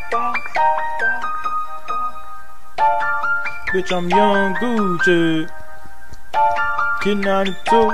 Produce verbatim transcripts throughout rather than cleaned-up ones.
Bitch, I'm young Gucci. Kid ninety-two.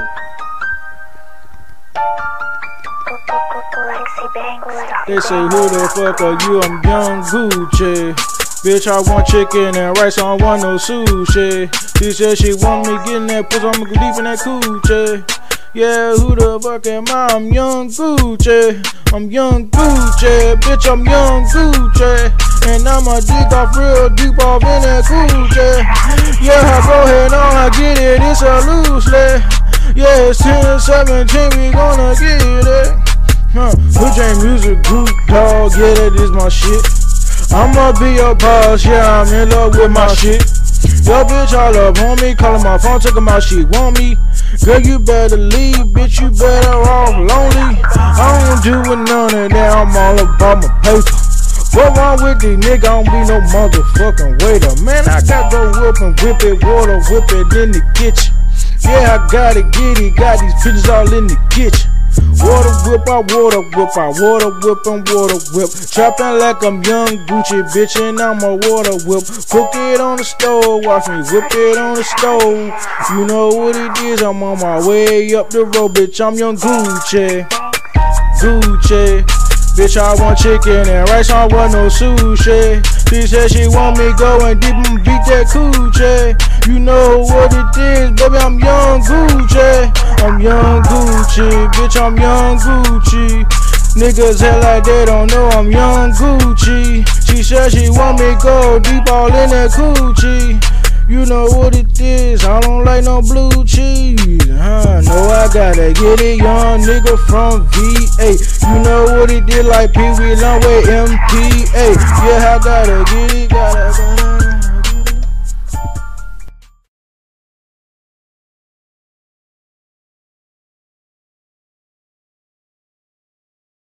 They say, who the fuck are you? I'm young Gucci. Bitch, I want chicken and rice, I don't want no sushi. She said she want me getting that pussy, I'ma go deep in that coochie. Yeah, who the fuck am I? I'm young Gucci. I'm young Gucci. Bitch, I'm young Gucci. And I'ma dig off real deep off in that coochie. Yeah, go ahead on, I get it, it's a loosely. Yeah, it's ten seventeen, we gonna get it. Huh, Hood J Music Group, dog, yeah, that is my shit. I'ma be your boss, yeah, I'm in love with my shit. Yo, bitch, all up on me, calling my phone, talking about she want me. Girl, you better leave, bitch, you better off lonely. I don't do with none of that, I'm all about my paper. What wrong with these niggas? I don't be no motherfucking waiter. Man, I got go whip and whip it, water, whip it in the kitchen. Yeah, I gotta get it, got these bitches all in the kitchen. Water whip, I water whip, I water whip and water whip. Trapping like I'm young Gucci, bitch, and I'm a water whip. Cook it on the stove, watch me whip it on the stove. You know what it is, I'm on my way up the road, bitch, I'm young Gucci. Gucci. Bitch, I want chicken and rice, I want no sushi. She said she want me go and deep and beat that coochie. You know what it is, baby, I'm young Gucci. I'm young Gucci, bitch, I'm young Gucci. Niggas act like they don't know I'm young Gucci. She said she want me go deep all in that coochie. You know what it is, I don't like no blue cheese. Huh, no, I gotta get it, young nigga from V A. You know what it did, like Pee Wee Long with M P A. Yeah, I gotta get it, gotta, gotta.